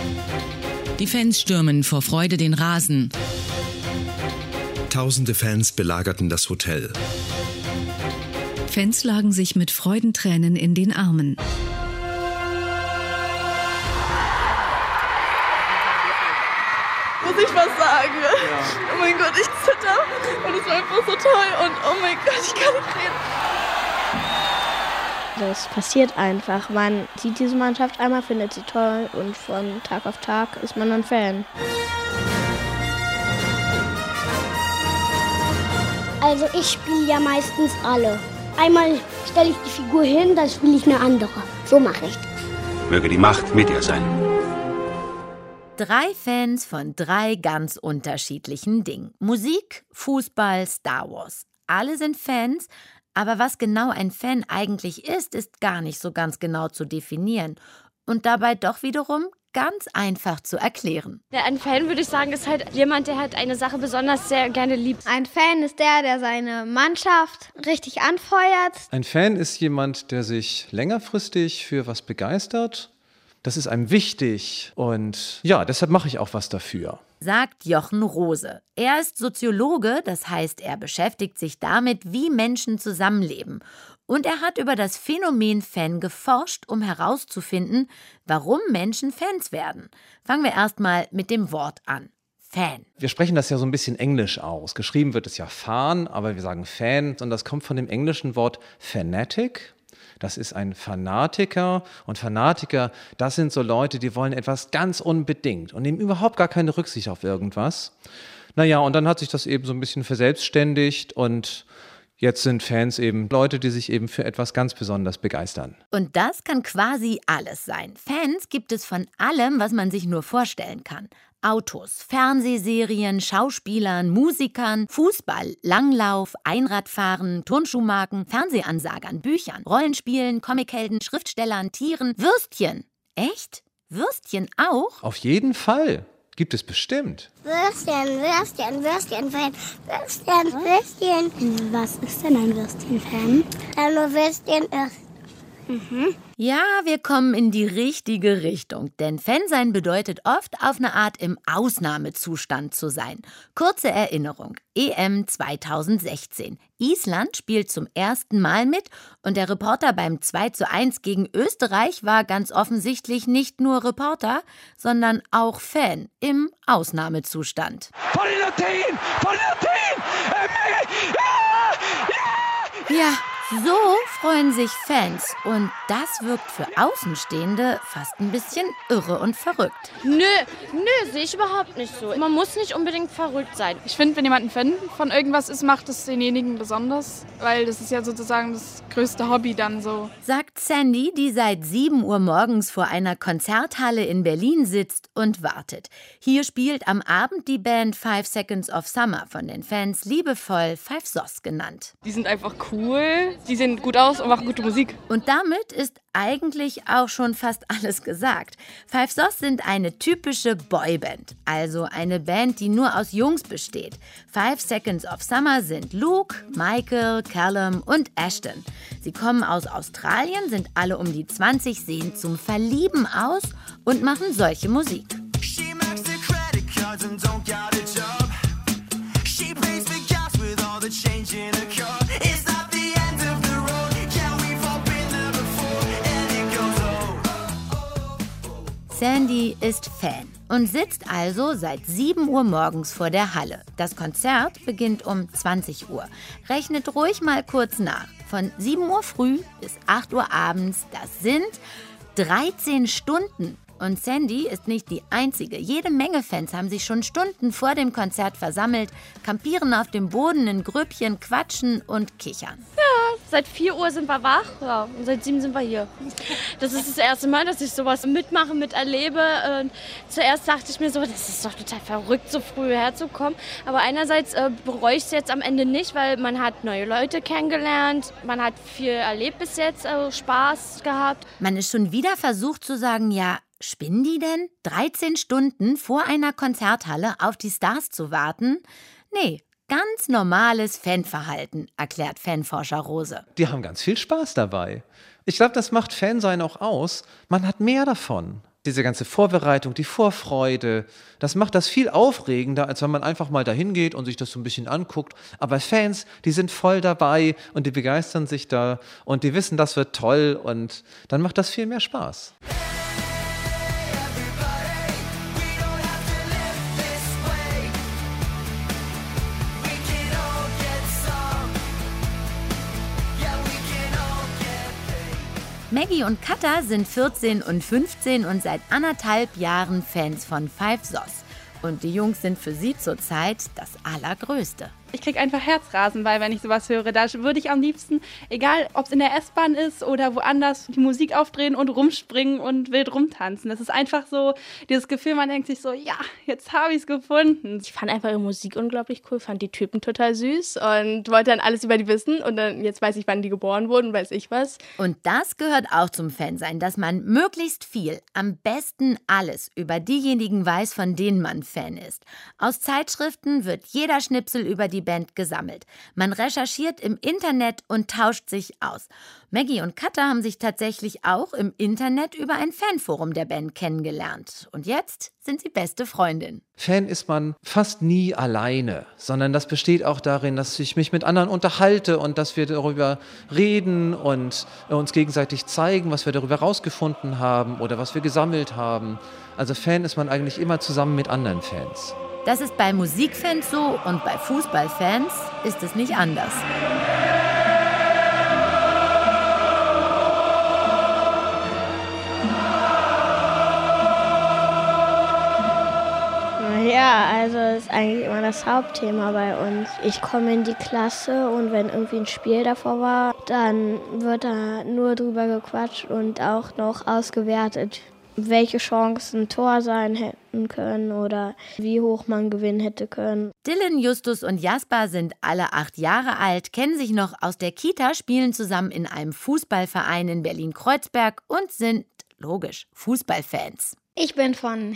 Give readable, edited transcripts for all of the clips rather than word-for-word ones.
Die Fans stürmen vor Freude den Rasen. Tausende Fans belagerten das Hotel. Fans lagen sich mit Freudentränen in den Armen. Muss ich was sagen? Ja. Oh mein Gott, ich zitter und es war einfach so toll und oh mein Gott, ich kann nicht reden. Das passiert einfach. Man sieht diese Mannschaft einmal, findet sie toll und von Tag auf Tag ist man dann Fan. Also ich spiele ja meistens alle. Einmal stelle ich die Figur hin, dann spiele ich eine andere. So mache ich das. Möge die Macht mit dir sein. 3 Fans von 3 ganz unterschiedlichen Dingen. Musik, Fußball, Star Wars. Alle sind Fans, aber was genau ein Fan eigentlich ist gar nicht so ganz genau zu definieren. Und dabei doch wiederum ganz einfach zu erklären. Ja, ein Fan, würde ich sagen, ist halt jemand, der halt eine Sache besonders sehr gerne liebt. Ein Fan ist der seine Mannschaft richtig anfeuert. Ein Fan ist jemand, der sich längerfristig für was begeistert. Das ist einem wichtig und ja, deshalb mache ich auch was dafür. Sagt Jochen Rose. Er ist Soziologe, das heißt, er beschäftigt sich damit, wie Menschen zusammenleben. Und er hat über das Phänomen Fan geforscht, um herauszufinden, warum Menschen Fans werden. Fangen wir erstmal mit dem Wort an. Fan. Wir sprechen das ja so ein bisschen englisch aus. Geschrieben wird es ja Fan, aber wir sagen Fan. Und das kommt von dem englischen Wort Fanatic. Das ist ein Fanatiker. Und Fanatiker, das sind so Leute, die wollen etwas ganz unbedingt und nehmen überhaupt gar keine Rücksicht auf irgendwas. Naja, und dann hat sich das eben so ein bisschen verselbstständigt und jetzt sind Fans eben Leute, die sich eben für etwas ganz besonders begeistern. Und das kann quasi alles sein. Fans gibt es von allem, was man sich nur vorstellen kann. Autos, Fernsehserien, Schauspielern, Musikern, Fußball, Langlauf, Einradfahren, Turnschuhmarken, Fernsehansagern, Büchern, Rollenspielen, Comichelden, Schriftstellern, Tieren, Würstchen. Echt? Würstchen auch? Auf jeden Fall. Gibt es bestimmt. Würstchen, Fan. Würstchen. Was ist denn ein Würstchen-Fan? Nur Würstchen ist. Ja, wir kommen in die richtige Richtung, denn Fan sein bedeutet oft, auf eine Art im Ausnahmezustand zu sein. Kurze Erinnerung, EM 2016. Island spielt zum ersten Mal mit und der Reporter beim 2:1 gegen Österreich war ganz offensichtlich nicht nur Reporter, sondern auch Fan im Ausnahmezustand. Ja, so freuen sich Fans und das wirkt für Außenstehende fast ein bisschen irre und verrückt. Nö, sehe ich überhaupt nicht so. Man muss nicht unbedingt verrückt sein. Ich finde, wenn jemand ein Fan von irgendwas ist, macht es denjenigen besonders, weil das ist ja sozusagen das größte Hobby dann so. Sagt Sandy, die seit 7 Uhr morgens vor einer Konzerthalle in Berlin sitzt und wartet. Hier spielt am Abend die Band 5 Seconds of Summer, von den Fans liebevoll 5 Sos genannt. Die sind einfach cool, die sehen gut aus und machen gute Musik. Und damit ist eigentlich auch schon fast alles gesagt. 5 Sos sind eine typische Boyband, also eine Band, die nur aus Jungs besteht. 5 Seconds of Summer sind Luke, Michael, Callum und Ashton. Sie kommen aus Australien, sind alle um die 20, sehen zum Verlieben aus und machen solche Musik. Sandy ist Fan und sitzt also seit 7 Uhr morgens vor der Halle. Das Konzert beginnt um 20 Uhr. Rechnet ruhig mal kurz nach. Von 7 Uhr früh bis 8 Uhr abends, das sind 13 Stunden. Und Sandy ist nicht die einzige. Jede Menge Fans haben sich schon Stunden vor dem Konzert versammelt, kampieren auf dem Boden in Grüppchen, quatschen und kichern. Ja, seit 4 Uhr sind wir wach, ja, und seit 7 sind wir hier. Das ist das erste Mal, dass ich sowas mitmache, miterlebe. Zuerst dachte ich mir so, das ist doch total verrückt, so früh herzukommen. Aber einerseits bereue ich es jetzt am Ende nicht, weil man hat neue Leute kennengelernt, man hat viel erlebt bis jetzt, Spaß gehabt. Man ist schon wieder versucht zu sagen, ja, spinnen die denn? 13 Stunden vor einer Konzerthalle auf die Stars zu warten? Nee, ganz normales Fanverhalten, erklärt Fanforscher Rose. Die haben ganz viel Spaß dabei. Ich glaube, das macht Fansein auch aus. Man hat mehr davon. Diese ganze Vorbereitung, die Vorfreude, das macht das viel aufregender, als wenn man einfach mal dahin geht und sich das so ein bisschen anguckt. Aber Fans, die sind voll dabei und die begeistern sich da und die wissen, das wird toll und dann macht das viel mehr Spaß. Maggie und Katha sind 14 und 15 und seit 1,5 Jahren Fans von Five Sauce. Und die Jungs sind für sie zurzeit das Allergrößte. Ich kriege einfach Herzrasen, weil wenn ich sowas höre, da würde ich am liebsten, egal ob es in der S-Bahn ist oder woanders, die Musik aufdrehen und rumspringen und wild rumtanzen. Das ist einfach so dieses Gefühl, man denkt sich so, ja, jetzt habe ich es gefunden. Ich fand einfach ihre Musik unglaublich cool, fand die Typen total süß und wollte dann alles über die wissen. Und dann jetzt weiß ich, wann die geboren wurden, weiß ich was. Und das gehört auch zum Fansein, dass man möglichst viel, am besten alles über diejenigen weiß, von denen man Fan ist. Aus Zeitschriften wird jeder Schnipsel über die Band gesammelt. Man recherchiert im Internet und tauscht sich aus. Maggie und Katha haben sich tatsächlich auch im Internet über ein Fanforum der Band kennengelernt. Und jetzt sind sie beste Freundin. Fan ist man fast nie alleine, sondern das besteht auch darin, dass ich mich mit anderen unterhalte und dass wir darüber reden und uns gegenseitig zeigen, was wir darüber rausgefunden haben oder was wir gesammelt haben. Also Fan ist man eigentlich immer zusammen mit anderen Fans. Das ist bei Musikfans so und bei Fußballfans ist es nicht anders. Ja, also das ist eigentlich immer das Hauptthema bei uns. Ich komme in die Klasse und wenn irgendwie ein Spiel davor war, dann wird da nur drüber gequatscht und auch noch ausgewertet, welche Chancen ein Tor sein hätten können oder wie hoch man gewinnen hätte können. Dylan, Justus und Jasper sind alle 8 Jahre alt, kennen sich noch aus der Kita, spielen zusammen in einem Fußballverein in Berlin-Kreuzberg und sind, logisch, Fußballfans. Ich bin von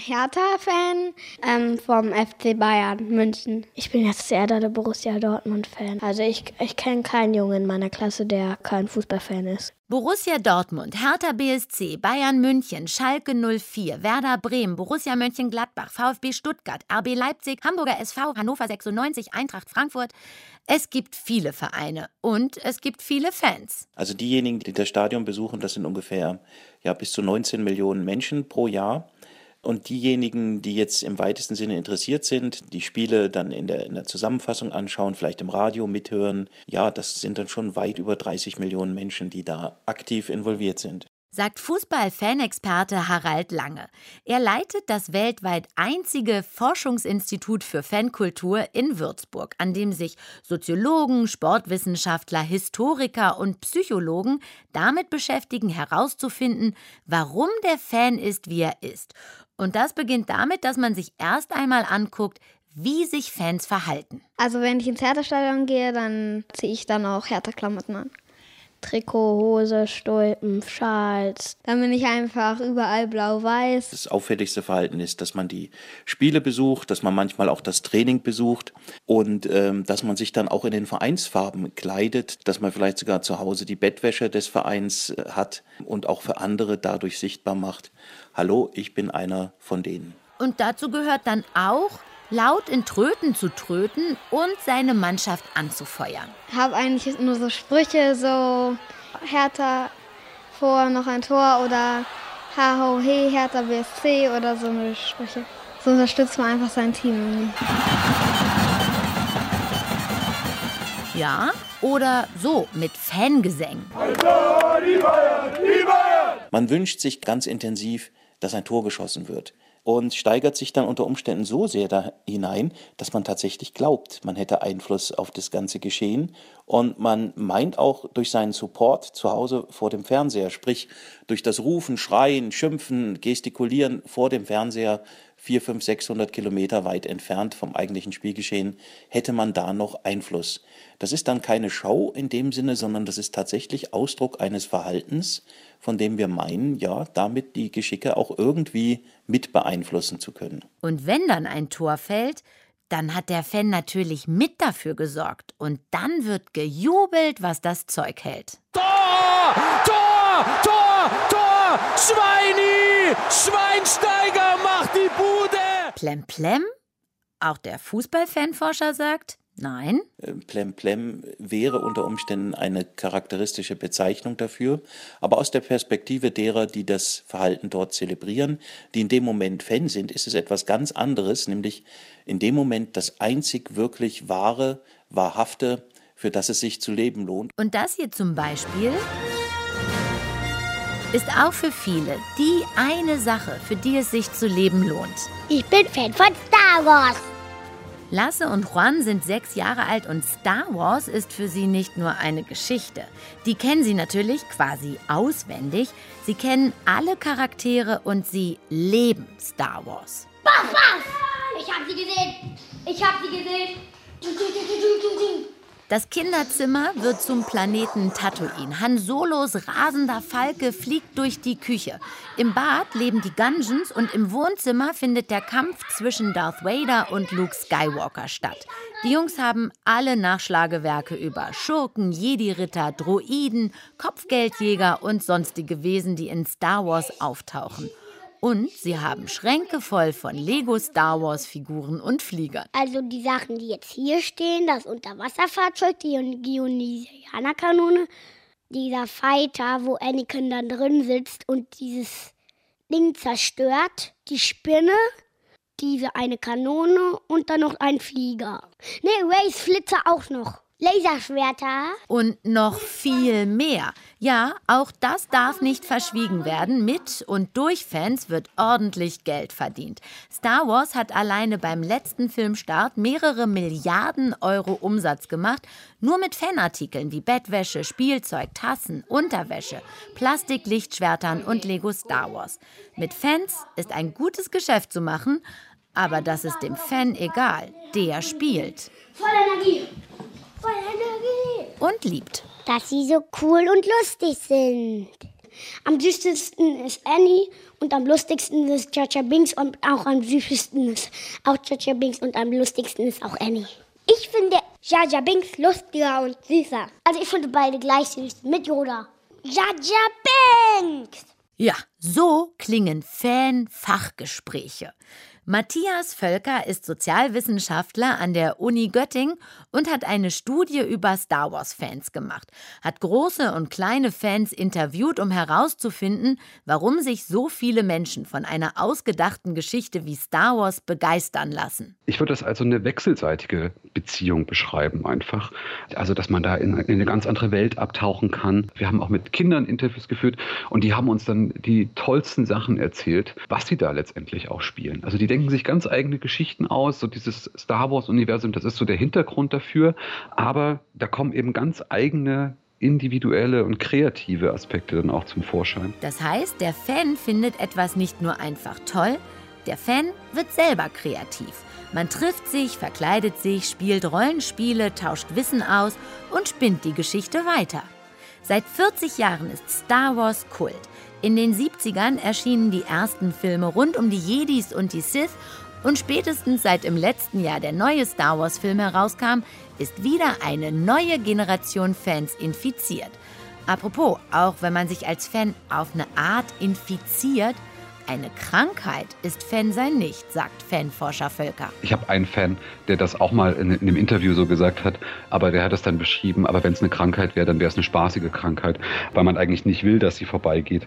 Hertha-Fan, vom FC Bayern München. Ich bin jetzt eher der Borussia Dortmund-Fan. Also ich kenne keinen Jungen in meiner Klasse, der kein Fußballfan ist. Borussia Dortmund, Hertha BSC, Bayern München, Schalke 04, Werder Bremen, Borussia Mönchengladbach, VfB Stuttgart, RB Leipzig, Hamburger SV, Hannover 96, Eintracht Frankfurt. Es gibt viele Vereine und es gibt viele Fans. Also diejenigen, die das Stadion besuchen, das sind ungefähr bis zu 19 Millionen Menschen pro Jahr. Und diejenigen, die jetzt im weitesten Sinne interessiert sind, die Spiele dann in der Zusammenfassung anschauen, vielleicht im Radio mithören, das sind dann schon weit über 30 Millionen Menschen, die da aktiv involviert sind. Sagt Fußball-Fanexperte Harald Lange. Er leitet das weltweit einzige Forschungsinstitut für Fankultur in Würzburg, an dem sich Soziologen, Sportwissenschaftler, Historiker und Psychologen damit beschäftigen, herauszufinden, warum der Fan ist, wie er ist. Und das beginnt damit, dass man sich erst einmal anguckt, wie sich Fans verhalten. Also wenn ich ins Hertha-Stadion gehe, dann ziehe ich dann auch Hertha-Klamotten an. Trikot, Hose, Stulpen, Schals. Dann bin ich einfach überall blau-weiß. Das auffälligste Verhalten ist, dass man die Spiele besucht, dass man manchmal auch das Training besucht und dass man sich dann auch in den Vereinsfarben kleidet, dass man vielleicht sogar zu Hause die Bettwäsche des Vereins hat und auch für andere dadurch sichtbar macht, hallo, ich bin einer von denen. Und dazu gehört dann auch, laut in Tröten zu tröten und seine Mannschaft anzufeuern. Ich habe eigentlich nur so Sprüche, so Hertha vor noch ein Tor oder Ha ho he Hertha BSC oder so eine Sprüche. So unterstützt man einfach sein Team. Ja, oder so mit Fangesängen. Die Bayern, die Bayern! Man wünscht sich ganz intensiv, dass ein Tor geschossen wird. Und steigert sich dann unter Umständen so sehr da hinein, dass man tatsächlich glaubt, man hätte Einfluss auf das ganze Geschehen. Und man meint auch durch seinen Support zu Hause vor dem Fernseher, sprich durch das Rufen, Schreien, Schimpfen, Gestikulieren vor dem Fernseher, 400, 500, 600 Kilometer weit entfernt vom eigentlichen Spielgeschehen, hätte man da noch Einfluss. Das ist dann keine Show in dem Sinne, sondern das ist tatsächlich Ausdruck eines Verhaltens, von dem wir meinen, damit die Geschicke auch irgendwie mit beeinflussen zu können. Und wenn dann ein Tor fällt, dann hat der Fan natürlich mit dafür gesorgt. Und dann wird gejubelt, was das Zeug hält. Tor! Tor! Tor! Tor! Schweinsteiger! Schweini! Schweinsteiger macht die Bude! Plemplem? Auch der Fußballfanforscher sagt, nein. Plemplem wäre unter Umständen eine charakteristische Bezeichnung dafür, aber aus der Perspektive derer, die das Verhalten dort zelebrieren, die in dem Moment Fan sind, ist es etwas ganz anderes, nämlich in dem Moment das einzig wirklich wahre, wahrhafte, für das es sich zu leben lohnt. Und das hier zum Beispiel ist auch für viele die eine Sache, für die es sich zu leben lohnt. Ich bin Fan von Star Wars. Lasse und Juan sind 6 Jahre alt und Star Wars ist für sie nicht nur eine Geschichte. Die kennen sie natürlich quasi auswendig. Sie kennen alle Charaktere und sie leben Star Wars. Bach, bach! Ich hab sie gesehen! Ich hab sie gesehen! Das Kinderzimmer wird zum Planeten Tatooine. Han Solos rasender Falke fliegt durch die Küche. Im Bad leben die Gungeons und im Wohnzimmer findet der Kampf zwischen Darth Vader und Luke Skywalker statt. Die Jungs haben alle Nachschlagewerke über Schurken, Jedi-Ritter, Droiden, Kopfgeldjäger und sonstige Wesen, die in Star Wars auftauchen. Und sie haben Schränke voll von Lego-Star-Wars-Figuren und Fliegern. Also die Sachen, die jetzt hier stehen, das Unterwasserfahrzeug, die Geonisianer-Kanone, dieser Fighter, wo Anakin dann drin sitzt und dieses Ding zerstört, die Spinne, diese eine Kanone und dann noch ein Flieger. Ne, Rays Flitzer auch noch. Laserschwerter. Und noch viel mehr. Ja, auch das darf nicht verschwiegen werden. Mit und durch Fans wird ordentlich Geld verdient. Star Wars hat alleine beim letzten Filmstart mehrere Milliarden Euro Umsatz gemacht. Nur mit Fanartikeln wie Bettwäsche, Spielzeug, Tassen, Unterwäsche, Plastiklichtschwertern und Lego Star Wars. Mit Fans ist ein gutes Geschäft zu machen, aber das ist dem Fan egal. Der spielt. Voll Energie. Voll Energie. Und liebt. Dass sie so cool und lustig sind. Am süßesten ist Annie und am lustigsten ist Jar Jar Binks und auch am süßesten ist auch Jar Jar Binks und am lustigsten ist auch Annie. Ich finde Jar Jar Binks lustiger und süßer. Also ich finde beide gleich süß mit Yoda. Jar Jar Binks! Ja, so klingen Fan-Fachgespräche. Matthias Völker ist Sozialwissenschaftler an der Uni Göttingen und hat eine Studie über Star Wars-Fans gemacht. Hat große und kleine Fans interviewt, um herauszufinden, warum sich so viele Menschen von einer ausgedachten Geschichte wie Star Wars begeistern lassen. Ich würde das als so eine wechselseitige Beziehung beschreiben einfach. Also, dass man da in eine ganz andere Welt abtauchen kann. Wir haben auch mit Kindern Interviews geführt und die haben uns dann die tollsten Sachen erzählt, was sie da letztendlich auch spielen. Also die denken sich ganz eigene Geschichten aus, so dieses Star Wars-Universum, das ist so der Hintergrund dafür, aber da kommen eben ganz eigene individuelle und kreative Aspekte dann auch zum Vorschein. Das heißt, der Fan findet etwas nicht nur einfach toll, der Fan wird selber kreativ. Man trifft sich, verkleidet sich, spielt Rollenspiele, tauscht Wissen aus und spinnt die Geschichte weiter. Seit 40 Jahren ist Star Wars Kult. In den 70ern erschienen die ersten Filme rund um die Jedis und die Sith und spätestens seit im letzten Jahr der neue Star Wars-Film herauskam, ist wieder eine neue Generation Fans infiziert. Apropos, auch wenn man sich als Fan auf eine Art infiziert, eine Krankheit ist Fansein nicht, sagt Fanforscher Völker. Ich habe einen Fan, der das auch mal in einem Interview so gesagt hat, aber der hat es dann beschrieben, aber wenn es eine Krankheit wäre, dann wäre es eine spaßige Krankheit, weil man eigentlich nicht will, dass sie vorbeigeht.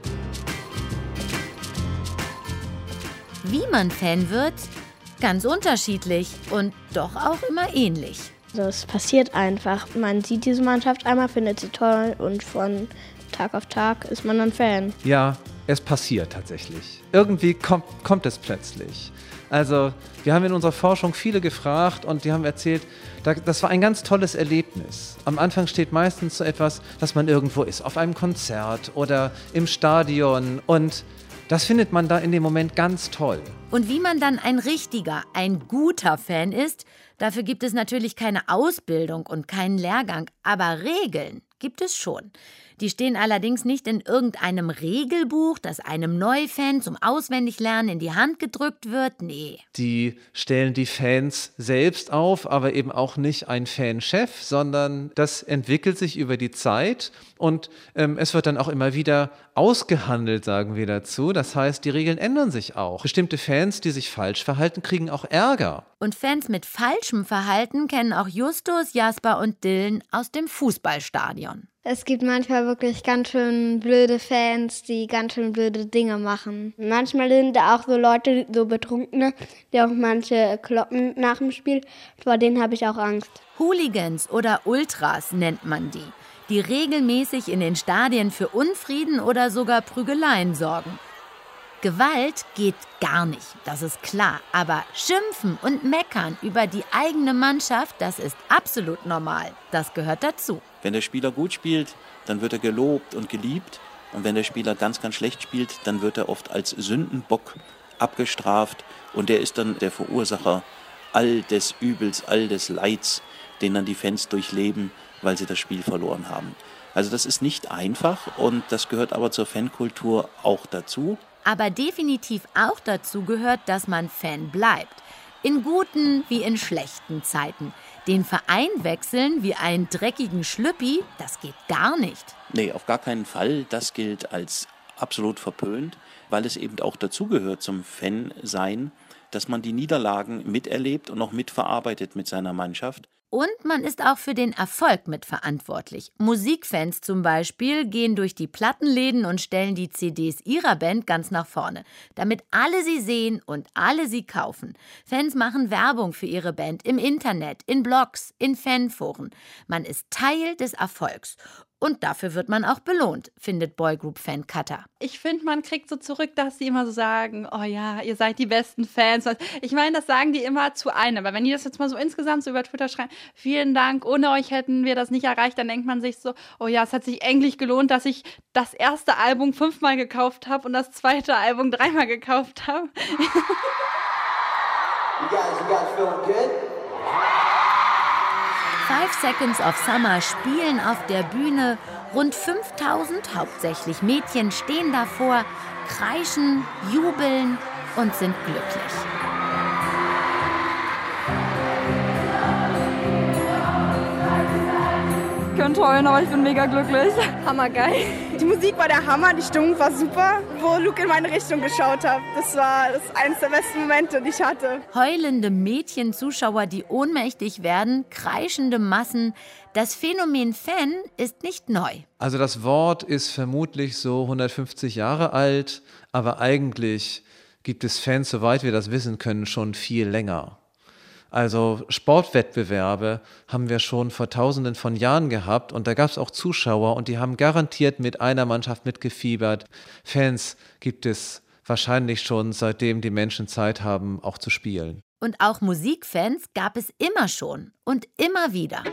Wie man Fan wird, ganz unterschiedlich und doch auch immer ähnlich. Also es passiert einfach. Man sieht diese Mannschaft einmal, findet sie toll und von Tag auf Tag ist man dann Fan. Ja, es passiert tatsächlich. Irgendwie kommt es plötzlich. Also wir haben in unserer Forschung viele gefragt und die haben erzählt, das war ein ganz tolles Erlebnis. Am Anfang steht meistens so etwas, dass man irgendwo ist, auf einem Konzert oder im Stadion und das findet man da in dem Moment ganz toll. Und wie man dann ein richtiger, ein guter Fan ist, dafür gibt es natürlich keine Ausbildung und keinen Lehrgang, aber Regeln gibt es schon. Die stehen allerdings nicht in irgendeinem Regelbuch, das einem Neufan zum Auswendiglernen in die Hand gedrückt wird. Nee. Die stellen die Fans selbst auf, aber eben auch nicht ein Fanchef, sondern das entwickelt sich über die Zeit und es wird dann auch immer wieder ausgehandelt, sagen wir dazu. Das heißt, die Regeln ändern sich auch. Bestimmte Fans, die sich falsch verhalten, kriegen auch Ärger. Und Fans mit falschem Verhalten kennen auch Justus, Jasper und Dylan aus dem Fußballstadion. Es gibt manchmal wirklich ganz schön blöde Fans, die ganz schön blöde Dinge machen. Manchmal sind da auch so Leute, so Betrunkene, die auch manche kloppen nach dem Spiel. Vor denen habe ich auch Angst. Hooligans oder Ultras nennt man die regelmäßig in den Stadien für Unfrieden oder sogar Prügeleien sorgen. Gewalt geht gar nicht, das ist klar. Aber schimpfen und meckern über die eigene Mannschaft, das ist absolut normal. Das gehört dazu. Wenn der Spieler gut spielt, dann wird er gelobt und geliebt. Und wenn der Spieler ganz, ganz schlecht spielt, dann wird er oft als Sündenbock abgestraft. Und der ist dann der Verursacher all des Übels, all des Leids, den dann die Fans durchleben, weil sie das Spiel verloren haben. Also das ist nicht einfach und das gehört aber zur Fankultur auch dazu. Aber definitiv auch dazu gehört, dass man Fan bleibt. In guten wie in schlechten Zeiten. Den Verein wechseln wie einen dreckigen Schlüppi, das geht gar nicht. Nee, auf gar keinen Fall. Das gilt als absolut verpönt, weil es eben auch dazugehört zum Fan-Sein, dass man die Niederlagen miterlebt und auch mitverarbeitet mit seiner Mannschaft. Und man ist auch für den Erfolg mitverantwortlich. Musikfans zum Beispiel gehen durch die Plattenläden und stellen die CDs ihrer Band ganz nach vorne, damit alle sie sehen und alle sie kaufen. Fans machen Werbung für ihre Band im Internet, in Blogs, in Fanforen. Man ist Teil des Erfolgs. Und dafür wird man auch belohnt, findet Boygroup-Fan Katha. Ich finde, man kriegt so zurück, dass sie immer so sagen, oh ja, ihr seid die besten Fans. Ich meine, das sagen die immer zu einem. Aber wenn die das jetzt mal so insgesamt so über Twitter schreiben, vielen Dank, ohne euch hätten wir das nicht erreicht, dann denkt man sich so, oh ja, es hat sich endlich gelohnt, dass ich das erste Album 5-mal gekauft habe und das zweite Album 3-mal gekauft habe. You guys feeling good? 5 Seconds of Summer spielen auf der Bühne. Rund 5000, hauptsächlich Mädchen, stehen davor, kreischen, jubeln und sind glücklich. Ich könnte heulen, aber ich bin mega glücklich. Hammergeil. Die Musik war der Hammer, die Stimmung war super. Wo Luke in meine Richtung geschaut hat, das war eines der besten Momente, die ich hatte. Heulende Mädchen-Zuschauer, die ohnmächtig werden, kreischende Massen. Das Phänomen Fan ist nicht neu. Also das Wort ist vermutlich so 150 Jahre alt, aber eigentlich gibt es Fans, soweit wir das wissen können, schon viel länger. Also Sportwettbewerbe haben wir schon vor Tausenden von Jahren gehabt und da gab es auch Zuschauer und die haben garantiert mit einer Mannschaft mitgefiebert. Fans gibt es wahrscheinlich schon, seitdem die Menschen Zeit haben, auch zu spielen. Und auch Musikfans gab es immer schon und immer wieder.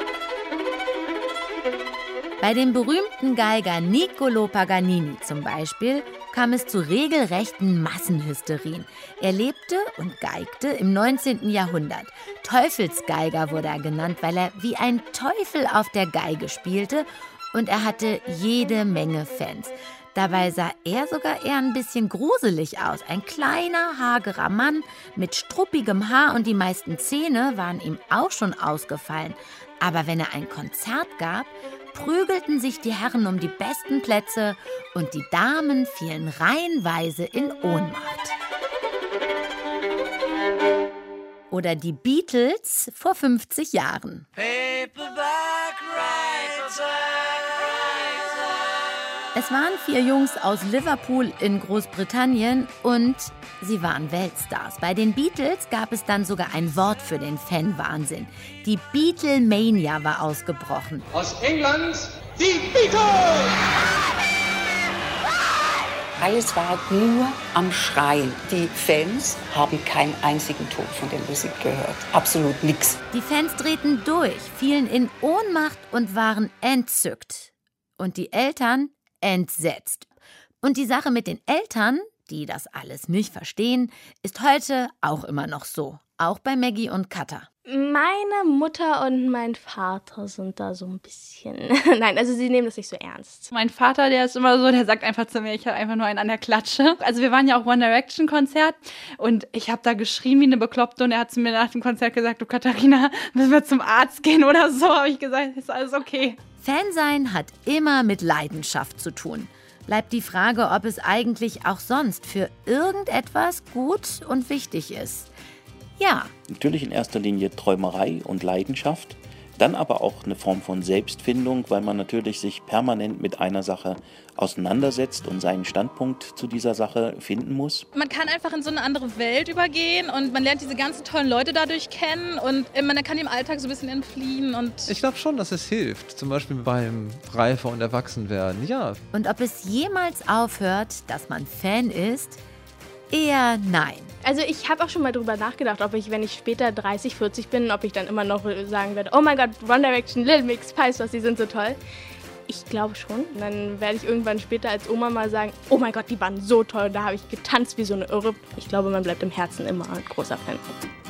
Bei dem berühmten Geiger Niccolò Paganini zum Beispiel kam es zu regelrechten Massenhysterien. Er lebte und geigte im 19. Jahrhundert. Teufelsgeiger wurde er genannt, weil er wie ein Teufel auf der Geige spielte und er hatte jede Menge Fans. Dabei sah er sogar eher ein bisschen gruselig aus. Ein kleiner, hagerer Mann mit struppigem Haar und die meisten Zähne waren ihm auch schon ausgefallen. Aber wenn er ein Konzert gab, prügelten sich die Herren um die besten Plätze und die Damen fielen reihenweise in Ohnmacht. Oder die Beatles vor 50 Jahren. Es waren 4 Jungs aus Liverpool in Großbritannien und sie waren Weltstars. Bei den Beatles gab es dann sogar ein Wort für den Fanwahnsinn. Die Beatlemania war ausgebrochen. Aus England, die Beatles! Alles war nur am Schreien. Die Fans haben keinen einzigen Ton von der Musik gehört. Absolut nichts. Die Fans drehten durch, fielen in Ohnmacht und waren entzückt. Und die Eltern entsetzt. Und die Sache mit den Eltern, die das alles nicht verstehen, ist heute auch immer noch so. Auch bei Maggie und Katha. Meine Mutter und mein Vater sind da so ein bisschen... Nein, also sie nehmen das nicht so ernst. Mein Vater, der ist immer so, der sagt einfach zu mir, ich habe einfach nur einen an der Klatsche. Also wir waren ja auch One Direction Konzert und ich habe da geschrien wie eine Bekloppte und er hat zu mir nach dem Konzert gesagt, du Katharina, müssen wir zum Arzt gehen oder so. Habe ich gesagt, ist alles okay. Fansein hat immer mit Leidenschaft zu tun. Bleibt die Frage, ob es eigentlich auch sonst für irgendetwas gut und wichtig ist. Ja. Natürlich in erster Linie Träumerei und Leidenschaft, dann aber auch eine Form von Selbstfindung, weil man natürlich sich permanent mit einer Sache auseinandersetzt und seinen Standpunkt zu dieser Sache finden muss. Man kann einfach in so eine andere Welt übergehen und man lernt diese ganzen tollen Leute dadurch kennen und man kann im Alltag so ein bisschen entfliehen. Und ich glaube schon, dass es hilft, zum Beispiel beim Reifer- und Erwachsenwerden, ja. Und ob es jemals aufhört, dass man Fan ist? Eher nein. Also ich habe auch schon mal drüber nachgedacht, ob ich, wenn ich später 30, 40 bin, ob ich dann immer noch sagen werde, oh mein Gott, One Direction, Little Mix, Spice, die sind so toll. Ich glaube schon. Und dann werde ich irgendwann später als Oma mal sagen, oh mein Gott, die waren so toll, da habe ich getanzt wie so eine Irre. Ich glaube, man bleibt im Herzen immer ein großer Fan.